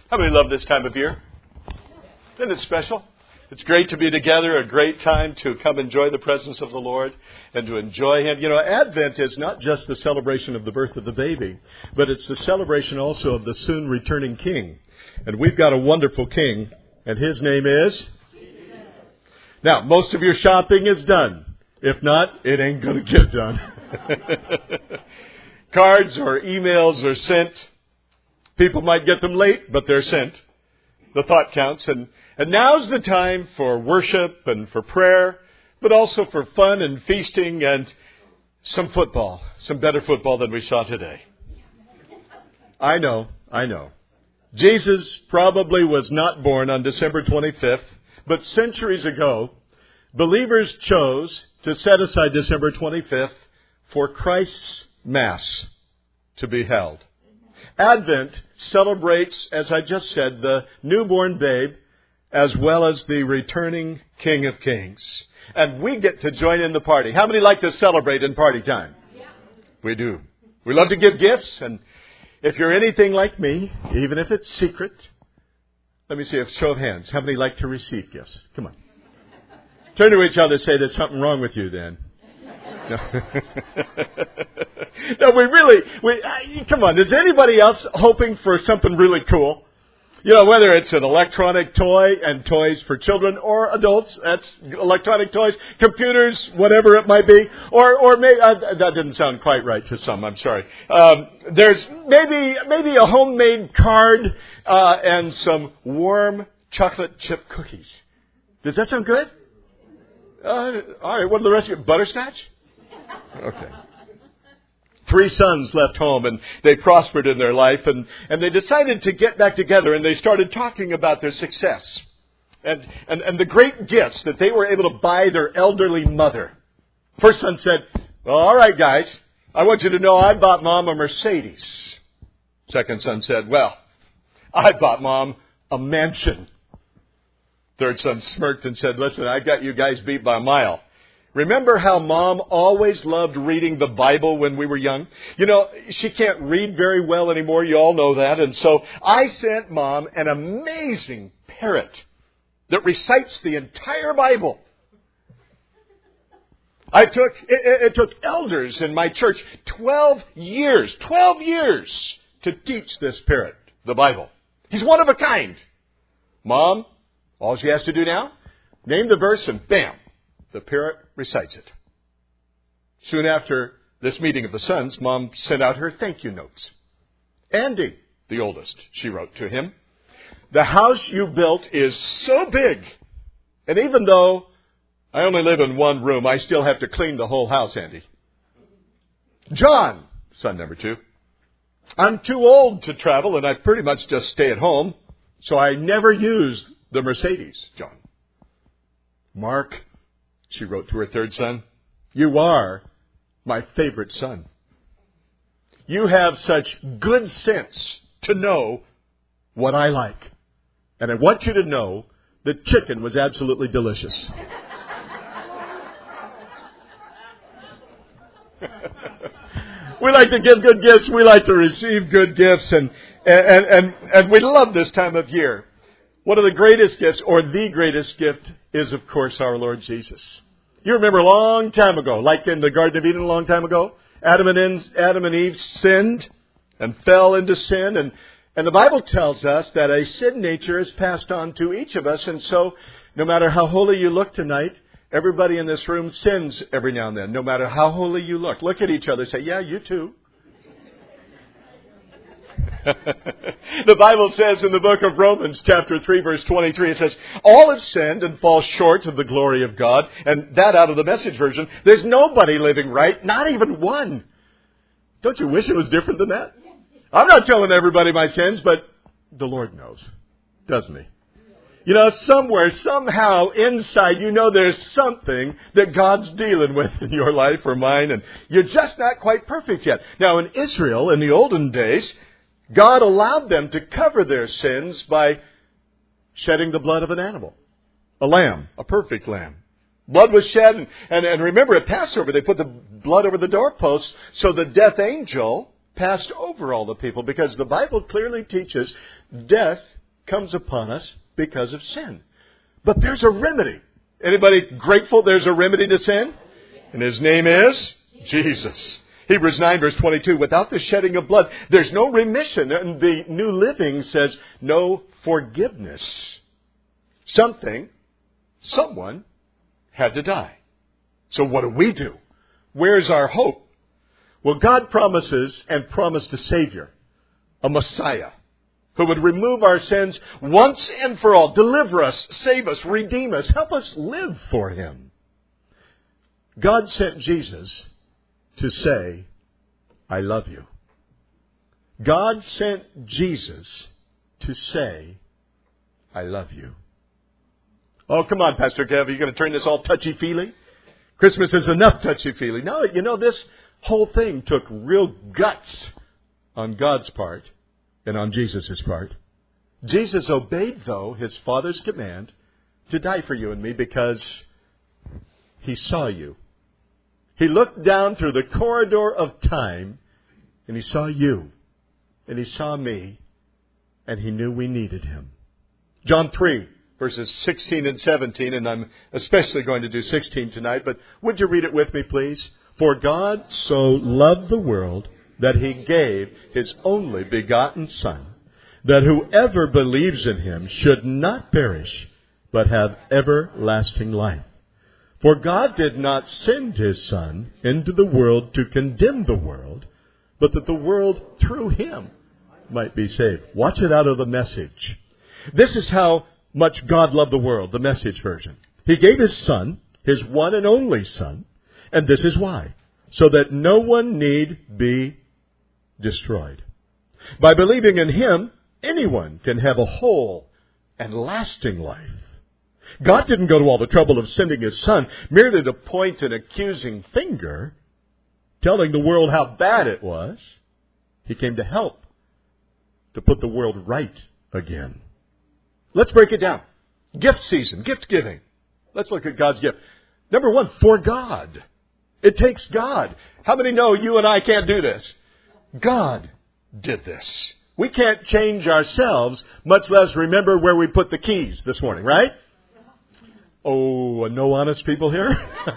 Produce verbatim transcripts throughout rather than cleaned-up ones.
How many love this time of year? Isn't it special? It's great to be together, a great time to come enjoy the presence of the Lord and to enjoy Him. You know, Advent is not just the celebration of the birth of the baby, but it's the celebration also of the soon returning King. And we've got a wonderful King, and His name is? Now, most of your shopping is done. If not, it ain't going to get done. Cards or emails are sent. People might get them late, but they're sent. The thought counts. And, and now's the time for worship and for prayer, but also for fun and feasting and some football. Some better football than we saw today. I know, I know. Jesus probably was not born on December twenty-fifth, but centuries ago, believers chose to set aside December twenty-fifth for Christ's Mass to be held. Advent celebrates, as I just said, the newborn babe as well as the returning King of Kings. And we get to join in the party. How many like to celebrate in party time? Yeah. We do. We love to give gifts. And if you're anything like me, even if it's secret, let me see a show of hands. How many like to receive gifts? Come on. Turn to each other and say, there's something wrong with you then. No. No, we really, we, come on, is anybody else hoping for something really cool? You know, whether it's an electronic toy and toys for children or adults, that's electronic toys, computers, whatever it might be, or, or maybe, uh, that didn't sound quite right to some, I'm sorry. Um, there's maybe, maybe a homemade card, uh, and some warm chocolate chip cookies. Does that sound good? Uh, all right, what are the rest of you? Butterscotch? Okay. Three sons left home and they prospered in their life and, and they decided to get back together and they started talking about their success and, and, and the great gifts that they were able to buy their elderly mother. First son said, well, all right, guys, I want you to know I bought Mom a Mercedes. Second son said, well, I bought Mom a mansion. Third son smirked and said, listen, I got you guys beat by a mile. Remember how Mom always loved reading the Bible when we were young? You know, she can't read very well anymore. You all know that. And so I sent Mom an amazing parrot that recites the entire Bible. I took, it, it took elders in my church twelve years, twelve years to teach this parrot the Bible. He's one of a kind. Mom, all she has to do now, name the verse and bam, the parrot recites it. Soon after this meeting of the sons, Mom sent out her thank you notes. Andy, the oldest, she wrote to him, the house you built is so big. And even though I only live in one room, I still have to clean the whole house, Andy. John, son number two, I'm too old to travel and I pretty much just stay at home. So I never use the Mercedes, John. Mark, she wrote to her third son, you are my favorite son. You have such good sense to know what I like. And I want you to know that chicken was absolutely delicious. We like to give good gifts. We like to receive good gifts. And, and, and, and we love this time of year. One of the greatest gifts, or the greatest gift, is, of course, our Lord Jesus. You remember a long time ago, like in the Garden of Eden a long time ago, Adam and, Adam and Eve sinned and fell into sin. And, and the Bible tells us that a sin nature is passed on to each of us. And so, no matter how holy you look tonight, everybody in this room sins every now and then, no matter how holy you look. Look at each other and say, yeah, you too. The Bible says in the book of Romans, chapter three, verse twenty-three, it says, all have sinned and fall short of the glory of God. And that out of the Message version. There's nobody living right, not even one. Don't you wish it was different than that? I'm not telling everybody my sins, but the Lord knows, doesn't He? You know, somewhere, somehow, inside, you know there's something that God's dealing with in your life or mine, and you're just not quite perfect yet. Now, in Israel, in the olden days, God allowed them to cover their sins by shedding the blood of an animal. A lamb, a perfect lamb. Blood was shed, and, and, and remember at Passover, they put the blood over the doorposts, so the death angel passed over all the people, because the Bible clearly teaches death comes upon us because of sin. But there's a remedy. Anybody grateful there's a remedy to sin? And His name is Jesus. Hebrews nine verse twenty-two, without the shedding of blood, there's no remission. And the New Living says no forgiveness. Something, someone had to die. So what do we do? Where's our hope? Well, God promises and promised a Savior, a Messiah, who would remove our sins once and for all, deliver us, save us, redeem us, help us live for Him. God sent Jesus to say, I love you. God sent Jesus to say, I love you. Oh, come on, Pastor Kev, are you going to turn this all touchy-feely? Christmas is enough touchy-feely. No, you know, this whole thing took real guts on God's part and on Jesus' part. Jesus obeyed, though, His Father's command to die for you and me because He saw you. He looked down through the corridor of time and He saw you and He saw me and He knew we needed Him. John three, verses sixteen and seventeen, and I'm especially going to do sixteen tonight, but would you read it with me, please? For God so loved the world that He gave His only begotten Son, that whoever believes in Him should not perish, but have everlasting life. For God did not send His Son into the world to condemn the world, but that the world through Him might be saved. Watch it out of the Message. This is how much God loved the world, the Message version. He gave His Son, His one and only Son, and this is why. So that no one need be destroyed. By believing in Him, anyone can have a whole and lasting life. God didn't go to all the trouble of sending His Son merely to point an accusing finger, telling the world how bad it was. He came to help, to put the world right again. Let's break it down. Gift season, gift giving. Let's look at God's gift. Number one, for God. It takes God. How many know you and I can't do this? God did this. We can't change ourselves, much less remember where we put the keys this morning, right? Oh, no honest people here?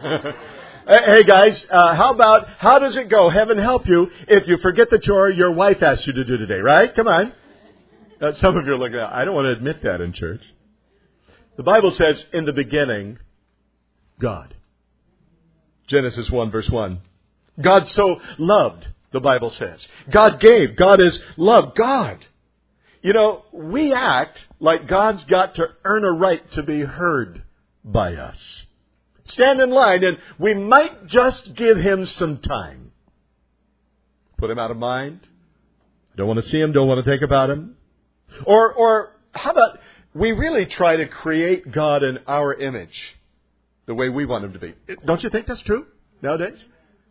Hey guys, uh, how about, how does it go? Heaven help you if you forget the chore your wife asked you to do today, right? Come on. Uh, some of you are looking at, I don't want to admit that in church. The Bible says, in the beginning, God. Genesis one, verse one. God so loved, the Bible says. God gave. God is love. God. You know, we act like God's got to earn a right to be heard by us. Stand in line and we might just give Him some time. Put Him out of mind. Don't want to see Him. Don't want to think about Him. Or, or how about we really try to create God in our image the way we want Him to be. Don't you think that's true nowadays?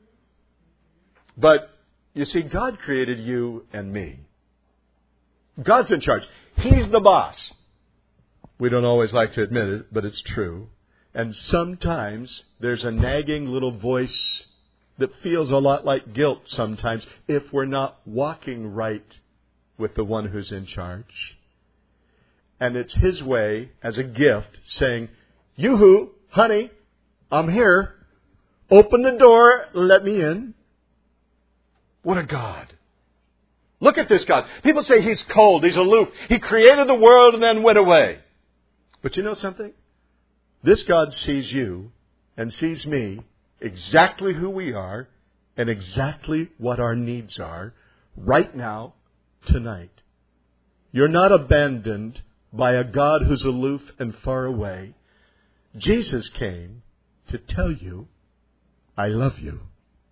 But you see, God created you and me. God's in charge. He's the boss. We don't always like to admit it, but it's true. And sometimes there's a nagging little voice that feels a lot like guilt sometimes if we're not walking right with the one who's in charge. And it's His way as a gift saying, yoo-hoo, honey, I'm here. Open the door, let me in. What a God. Look at this God. People say He's cold, He's aloof. He created the world and then went away. But you know something? This God sees you and sees me exactly who we are and exactly what our needs are right now, tonight. You're not abandoned by a God who's aloof and far away. Jesus came to tell you, I love you.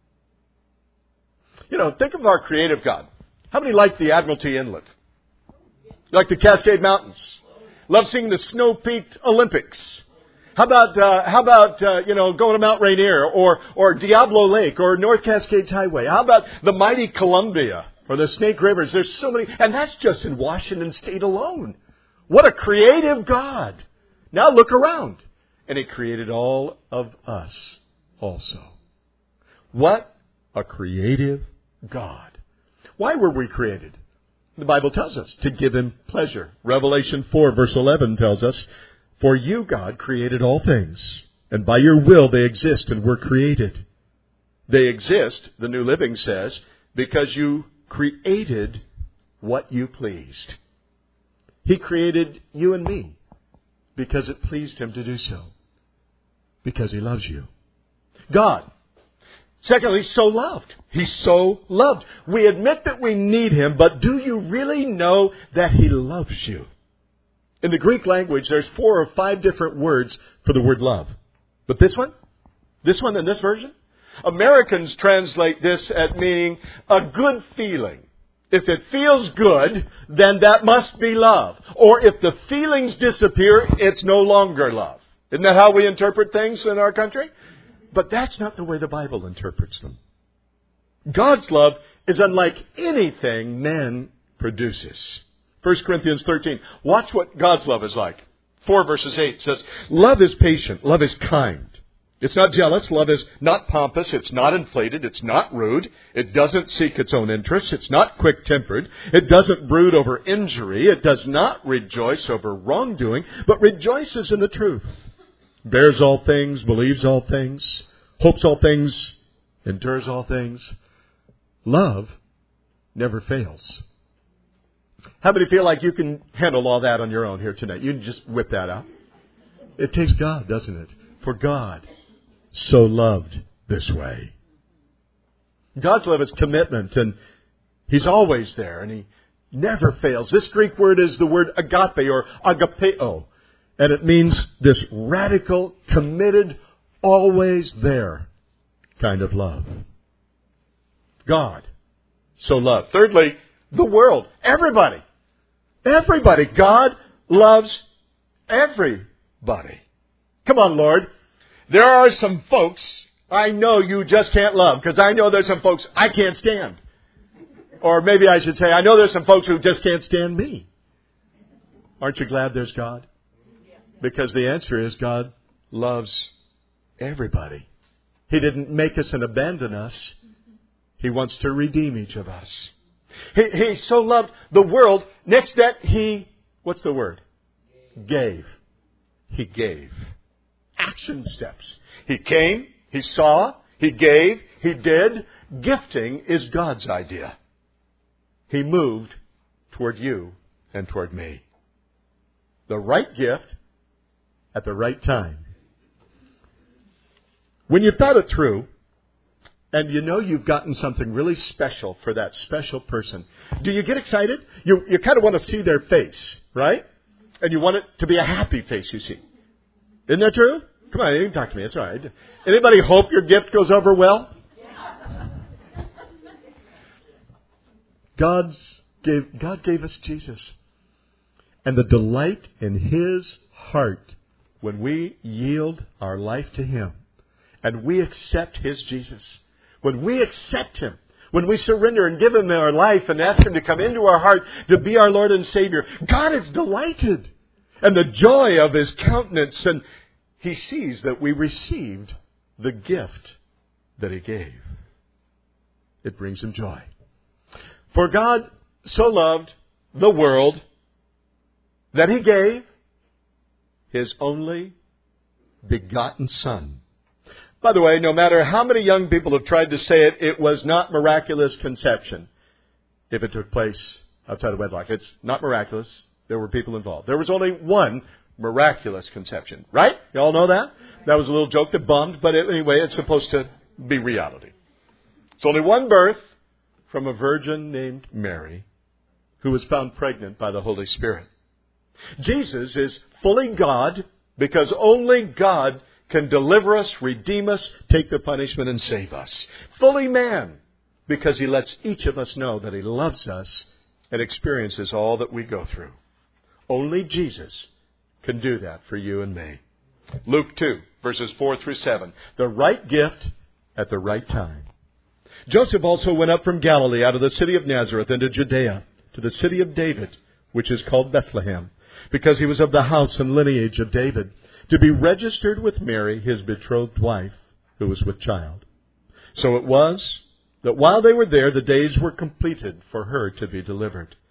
You know, think of our creative God. How many like the Admiralty Inlet? Like the Cascade Mountains? Love seeing the snow-peaked Olympics? How about, uh, how about, uh, you know, going to Mount Rainier or, or Diablo Lake or North Cascades Highway? How about the mighty Columbia or the Snake Rivers? There's so many, and that's just in Washington State alone. What a creative God. Now look around. And He created all of us also. What a creative God. Why were we created? The Bible tells us to give Him pleasure. Revelation four verse eleven tells us, "For you, God, created all things, and by your will they exist and were created." They exist, the New Living says, because you created what you pleased. He created you and me because it pleased Him to do so. Because He loves you. God, secondly, so loved. He's so loved. We admit that we need Him, but do you really know that He loves you? In the Greek language, there's four or five different words for the word love. But this one, this one in this version, Americans translate this as meaning a good feeling. If it feels good, then that must be love. Or if the feelings disappear, it's no longer love. Isn't that how we interpret things in our country? But that's not the way the Bible interprets them. God's love is unlike anything man produces. First Corinthians thirteen. Watch what God's love is like. four verses eight says, "Love is patient. Love is kind. It's not jealous. Love is not pompous. It's not inflated. It's not rude. It doesn't seek its own interests. It's not quick-tempered. It doesn't brood over injury. It does not rejoice over wrongdoing, but rejoices in the truth. Bears all things, believes all things, hopes all things, endures all things." Love never fails. How many feel like you can handle all that on your own here tonight? You can just whip that out. It takes God, doesn't it? For God so loved this way. God's love is commitment, and He's always there, and He never fails. This Greek word is the word agape or agapeo, and it means this radical, committed, always there kind of love. God so loved. Thirdly, the world. Everybody. Everybody. God loves everybody. Come on, Lord. There are some folks I know you just can't love, because I know there's some folks I can't stand. Or maybe I should say, I know there's some folks who just can't stand me. Aren't you glad there's God? Because the answer is God loves everybody. He didn't make us and abandon us. He wants to redeem each of us. He, he so loved the world. Next that He, what's the word? Gave. He gave. Action steps. He came, He saw, He gave, He did. Gifting is God's idea. He moved toward you and toward me. The right gift at the right time. When you've thought it through, and you know you've gotten something really special for that special person, do you get excited? You, you kind of want to see their face, right? And you want it to be a happy face, you see. Isn't that true? Come on, you can talk to me. It's all right. Anybody hope your gift goes over well? God's gave, God gave us Jesus. And the delight in His heart when we yield our life to Him and we accept His Jesus, when we accept Him, when we surrender and give Him our life and ask Him to come into our heart to be our Lord and Savior, God is delighted. And the joy of His countenance, and He sees that we received the gift that He gave. It brings Him joy. For God so loved the world that He gave His only begotten Son. By the way, no matter how many young people have tried to say it, it was not miraculous conception if it took place outside of wedlock. It's not miraculous. There were people involved. There was only one miraculous conception. Right? You all know that? That was a little joke that bummed, but anyway, it's supposed to be reality. It's only one birth from a virgin named Mary, who was found pregnant by the Holy Spirit. Jesus is fully God, because only God can deliver us, redeem us, take the punishment, and save us. Fully man, because He lets each of us know that He loves us and experiences all that we go through. Only Jesus can do that for you and me. Luke two, verses four through seven. The right gift at the right time. Joseph also went up from Galilee out of the city of Nazareth into Judea, to the city of David, which is called Bethlehem, because he was of the house and lineage of David, to be registered with Mary, his betrothed wife, who was with child. So it was that while they were there, the days were completed for her to be delivered.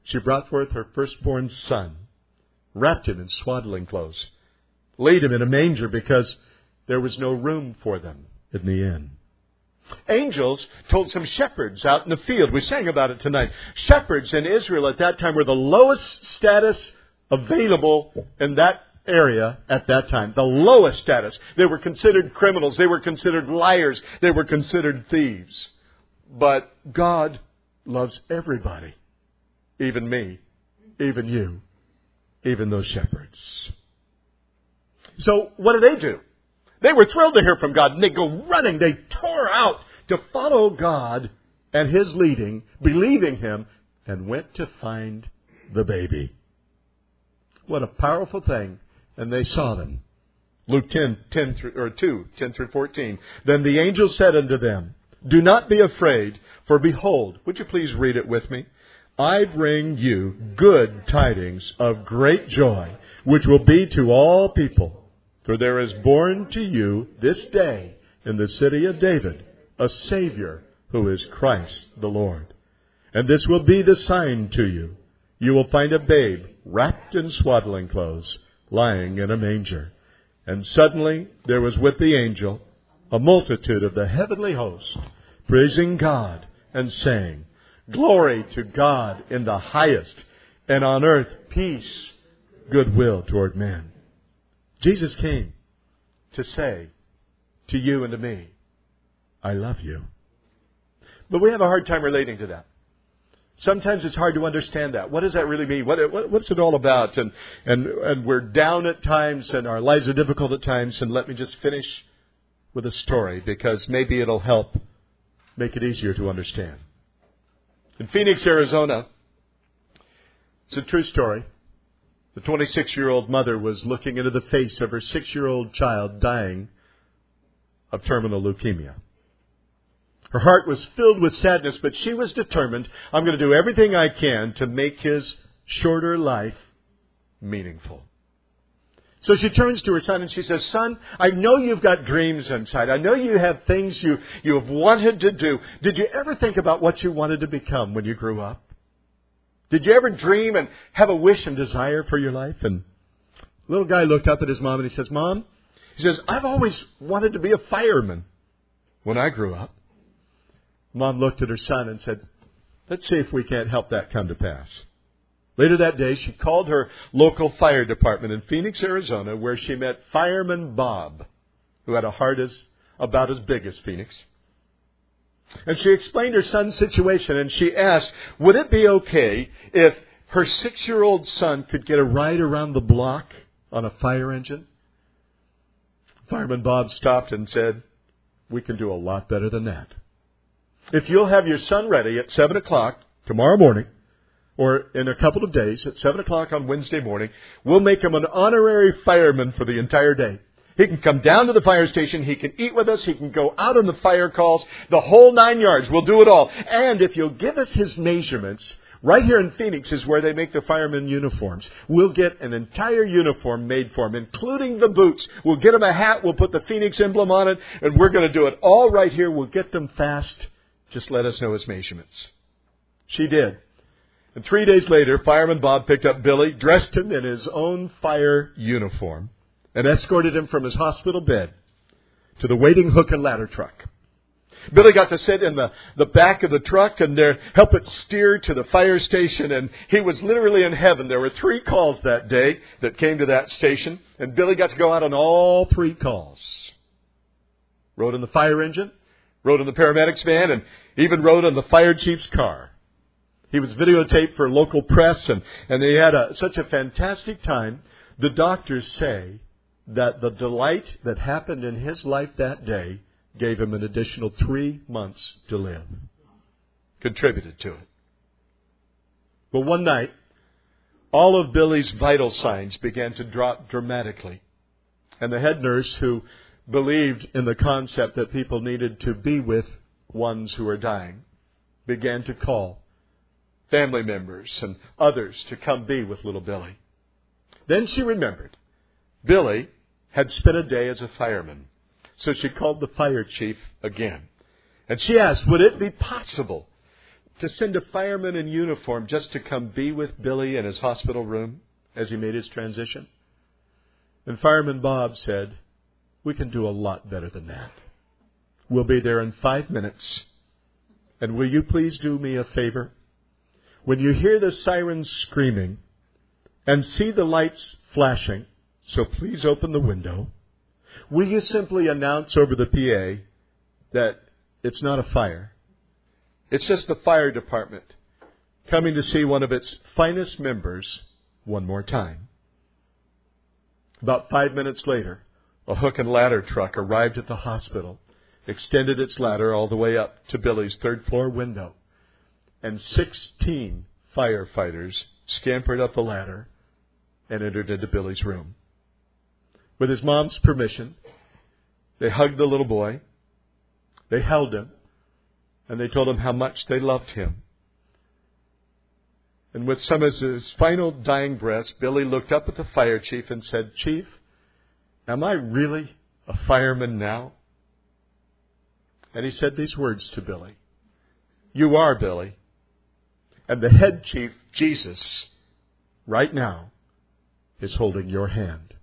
she brought forth her firstborn son, wrapped him in swaddling clothes, laid him in a manger because there was no room for them in the inn. Angels told some shepherds out in the field. We sang about it tonight. Shepherds in Israel at that time were the lowest status available in that area at that time. The lowest status. They were considered criminals. They were considered liars. They were considered thieves. But God loves everybody. Even me. Even you. Even those shepherds. So what did they do? They were thrilled to hear from God, and they go running. They tore out to follow God and His leading, believing Him, and went to find the baby. What a powerful thing. And they saw them. Luke ten, ten through, or two, ten through fourteen. Then the angel said unto them, Do not be afraid, for behold, would you please read it with me? I bring you good tidings of great joy, which will be to all people. For there is born to you this day in the city of David a Savior, who is Christ the Lord. And this will be the sign to you. You will find a babe wrapped in swaddling clothes, lying in a manger. And suddenly there was with the angel a multitude of the heavenly host, praising God and saying, Glory to God in the highest, and on earth peace, goodwill toward men. Jesus came to say to you and to me, I love you. But we have a hard time relating to that. Sometimes it's hard to understand that. What does that really mean? What, what, what's it all about? And, and, and we're down at times, and our lives are difficult at times. And let me just finish with a story, because maybe it'll help make it easier to understand. In Phoenix, Arizona, it's a true story. The twenty-six-year-old mother was looking into the face of her six-year-old child dying of terminal leukemia. Her heart was filled with sadness, but she was determined, I'm going to do everything I can to make his shorter life meaningful. So she turns to her son and she says, Son, I know you've got dreams inside. I know you have things you, you have wanted to do. Did you ever think about what you wanted to become when you grew up? Did you ever dream and have a wish and desire for your life? And the little guy looked up at his mom and he says, Mom, he says, I've always wanted to be a fireman when I grew up. Mom looked at her son and said, Let's see if we can't help that come to pass. Later that day, she called her local fire department in Phoenix, Arizona, where she met Fireman Bob, who had a heart as, about as big as Phoenix. And she explained her son's situation, and she asked, would it be okay if her six-year-old son could get a ride around the block on a fire engine? Fireman Bob stopped and said, we can do a lot better than that. If you'll have your son ready at seven o'clock tomorrow morning, or in a couple of days at seven o'clock on Wednesday morning, we'll make him an honorary fireman for the entire day. He can come down to the fire station. He can eat with us. He can go out on the fire calls. The whole nine yards. We'll do it all. And if you'll give us his measurements, right here in Phoenix is where they make the fireman uniforms. We'll get an entire uniform made for him, including the boots. We'll get him a hat. We'll put the Phoenix emblem on it. And we're going to do it all right here. We'll get them fast. Just let us know his measurements. She did. And three days later, Fireman Bob picked up Billy, dressed him in his own fire uniform, and escorted him from his hospital bed to the waiting hook and ladder truck. Billy got to sit in the, the back of the truck and there, help it steer to the fire station, and he was literally in heaven. There were three calls that day that came to that station, and Billy got to go out on all three calls. Rode in the fire engine, rode in the paramedics van, and even rode in the fire chief's car. He was videotaped for local press, and, and they had a, such a fantastic time. The doctors say that the delight that happened in his life that day gave him an additional three months to live. Contributed to it. But one night, all of Billy's vital signs began to drop dramatically. And the head nurse, who believed in the concept that people needed to be with ones who are dying, began to call family members and others to come be with little Billy. Then she remembered Billy had spent a day as a fireman. So she called the fire chief again. And she asked, would it be possible to send a fireman in uniform just to come be with Billy in his hospital room as he made his transition? And Fireman Bob said, we can do a lot better than that. We'll be there in five minutes. And will you please do me a favor? When you hear the sirens screaming and see the lights flashing, so please open the window, will you simply announce over the P A that it's not a fire? It's just the fire department coming to see one of its finest members one more time. About five minutes later, a hook and ladder truck arrived at the hospital, extended its ladder all the way up to Billy's third floor window, and sixteen firefighters scampered up the ladder and entered into Billy's room. With his mom's permission, they hugged the little boy, they held him, and they told him how much they loved him. And with some of his final dying breaths, Billy looked up at the fire chief and said, Chief, am I really a fireman now? And he said these words to Billy. You are, Billy. And the head chief, Jesus, right now, is holding your hand.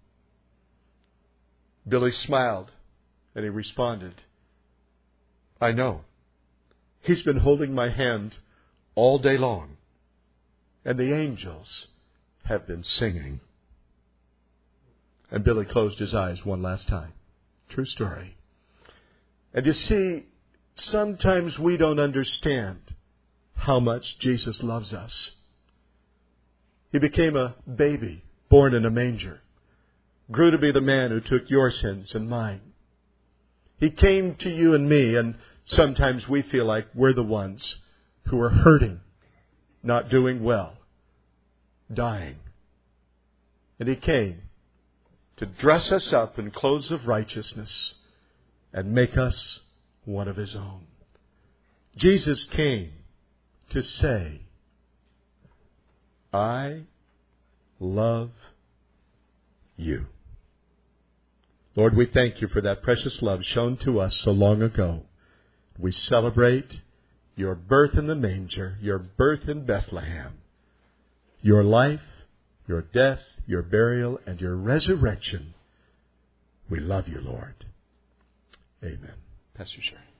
Billy smiled, and he responded, I know. He's been holding my hand all day long, and the angels have been singing. And Billy closed his eyes one last time. True story. And you see, sometimes we don't understand how much Jesus loves us. He became a baby born in a manger, grew to be the man who took your sins and mine. He came to you and me, and sometimes we feel like we're the ones who are hurting, not doing well, dying. And He came to dress us up in clothes of righteousness and make us one of His own. Jesus came to say, I love you. Lord, we thank You for that precious love shown to us so long ago. We celebrate Your birth in the manger, Your birth in Bethlehem, Your life, Your death, Your burial, and Your resurrection. We love You, Lord. Amen. Pastor Sherry.